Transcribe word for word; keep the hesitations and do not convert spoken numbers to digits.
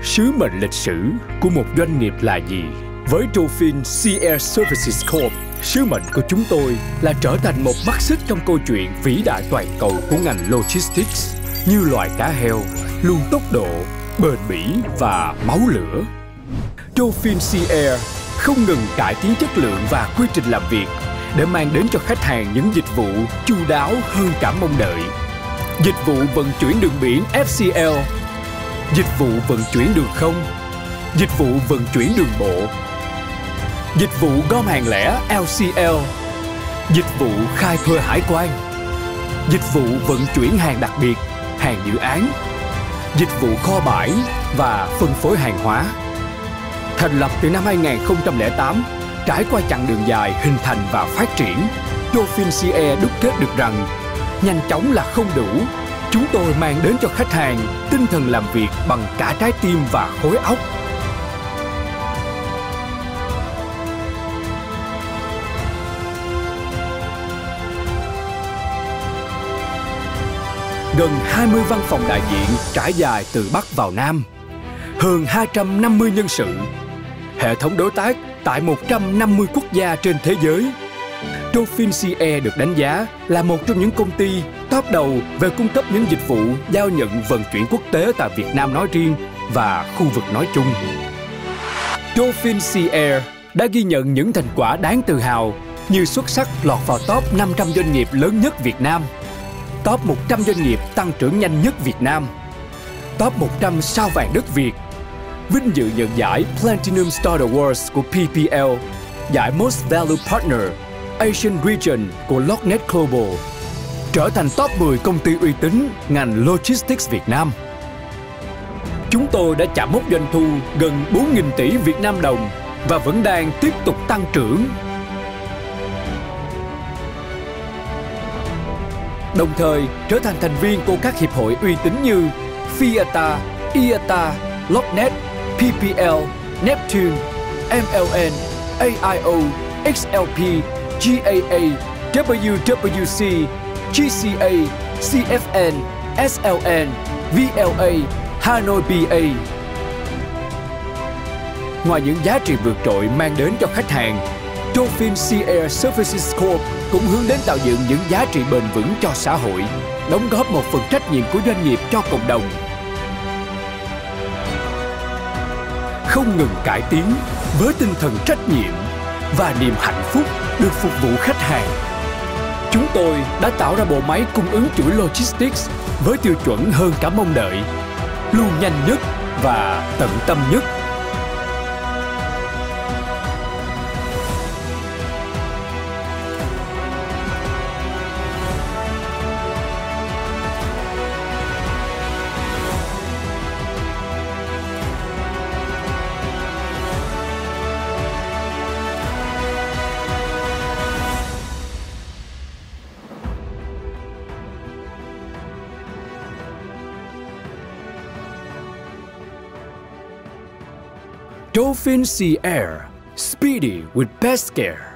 Sứ mệnh lịch sử của một doanh nghiệp là gì? Với Dolphin Sea Air Services Corp, sứ mệnh của chúng tôi là trở thành một mắt xích trong câu chuyện vĩ đại toàn cầu của ngành logistics, như loài cá heo, luôn tốc độ, bền bỉ và máu lửa. Dolphin Sea Air không ngừng cải tiến chất lượng và quy trình làm việc để mang đến cho khách hàng những dịch vụ chu đáo hơn cả mong đợi. Dịch vụ vận chuyển đường biển F C L, dịch vụ vận chuyển đường không, dịch vụ vận chuyển đường bộ, dịch vụ gom hàng lẻ L C L, dịch vụ khai thuê hải quan, dịch vụ vận chuyển hàng đặc biệt, hàng dự án, dịch vụ kho bãi và phân phối hàng hóa. Thành lập từ năm hai nghìn không trăm lẻ tám, trải qua chặng đường dài hình thành và phát triển, Dolphin Sea Air đúc kết được rằng nhanh chóng là không đủ. Chúng tôi mang đến cho khách hàng tinh thần làm việc bằng cả trái tim và khối óc. Gần hai mươi văn phòng đại diện trải dài từ Bắc vào Nam, hơn hai trăm năm mươi nhân sự, hệ thống đối tác tại một trăm năm mươi quốc gia trên thế giới. Dolphin Sea Air được đánh giá là một trong những công ty top đầu về cung cấp những dịch vụ giao nhận vận chuyển quốc tế tại Việt Nam nói riêng và khu vực nói chung. Dolphin Sea Air đã ghi nhận những thành quả đáng tự hào như xuất sắc lọt vào top năm trăm doanh nghiệp lớn nhất Việt Nam, top một trăm doanh nghiệp tăng trưởng nhanh nhất Việt Nam, top một trăm sao vàng đất Việt, vinh dự nhận giải Platinum Star Awards của P P L, giải Most Valued Partner Asian Region của Lognet Global, trở thành top mười công ty uy tín ngành logistics Việt Nam. Chúng tôi đã chạm mốc doanh thu gần bốn nghìn tỷ Việt Nam đồng và vẫn đang tiếp tục tăng trưởng. Đồng thời trở thành thành viên của các hiệp hội uy tín như F I A T A, I A T A, Lognet, P P L, Neptune, M L N, A I O, X L P, G A A, W W C, G C A, C F N, S L N, V L A, Hanoi B A. Ngoài những giá trị vượt trội mang đến cho khách hàng, Dolphin Sea Air Services Corp cũng hướng đến tạo dựng những giá trị bền vững cho xã hội, đóng góp một phần trách nhiệm của doanh nghiệp cho cộng đồng. Không ngừng cải tiến với tinh thần trách nhiệm và niềm hạnh phúc được phục vụ khách hàng. Chúng tôi đã tạo ra bộ máy cung ứng chuỗi logistics với tiêu chuẩn hơn cả mong đợi, luôn nhanh nhất và tận tâm nhất. Dolphin Sea Air, speedy with best care.